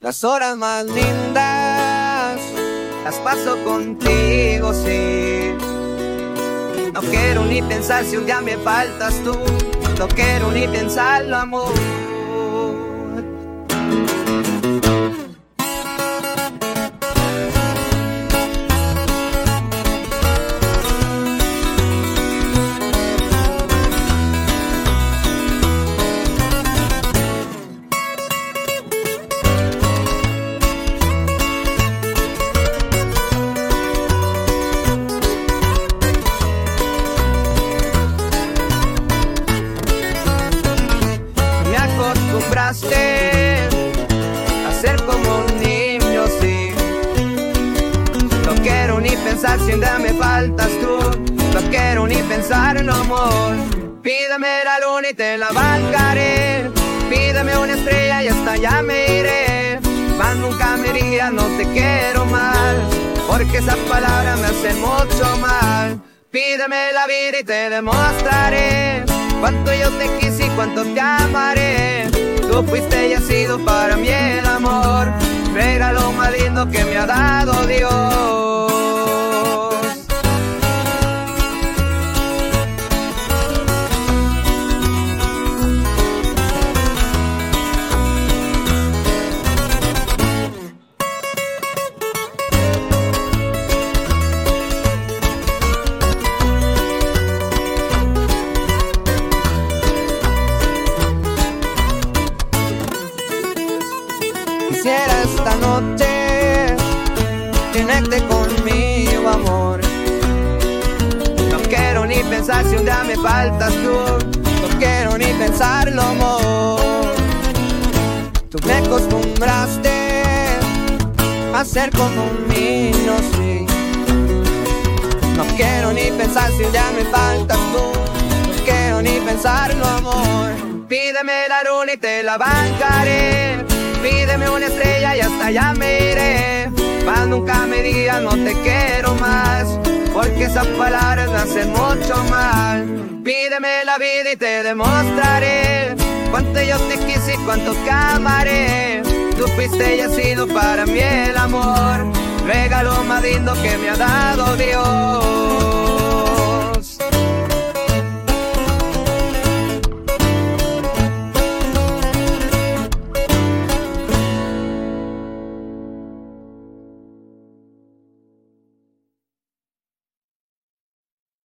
Las horas más lindas las paso contigo, sí. No quiero ni pensar si un día me faltas tú. No quiero ni pensarlo, amor. Acostumbraste a ser como un niño, sí. No quiero ni pensar si un día me faltas tú. No quiero ni pensarlo, amor. Pídeme la luna y te la bancaré. Pídeme una estrella y hasta allá me iré. Mas nunca me digas no te quiero más, porque esas palabras me hacen mucho mal. Pídeme la vida y te demostraré cuánto yo te quise y cuánto te amaré. Tú fuiste y has sido para mí el amor, regalo más lindo que me ha dado Dios. Quisiera esta noche tenerte conmigo, amor. No quiero ni pensar si un día me faltas tú. No quiero ni pensarlo, amor. Tú me acostumbraste a ser como un niño, sí. No quiero ni pensar si un día me faltas tú. No quiero ni pensarlo, amor. Pídeme la luna y te la bancaré. Pídeme una estrella y hasta allá me iré. Mas nunca me digas no te quiero más, porque esas palabras me hacen mucho mal. Pídeme la vida y te demostraré cuánto yo te quise y cuánto te amaré. Tú fuiste y has sido para mí el amor, regalo más lindo que me ha dado Dios.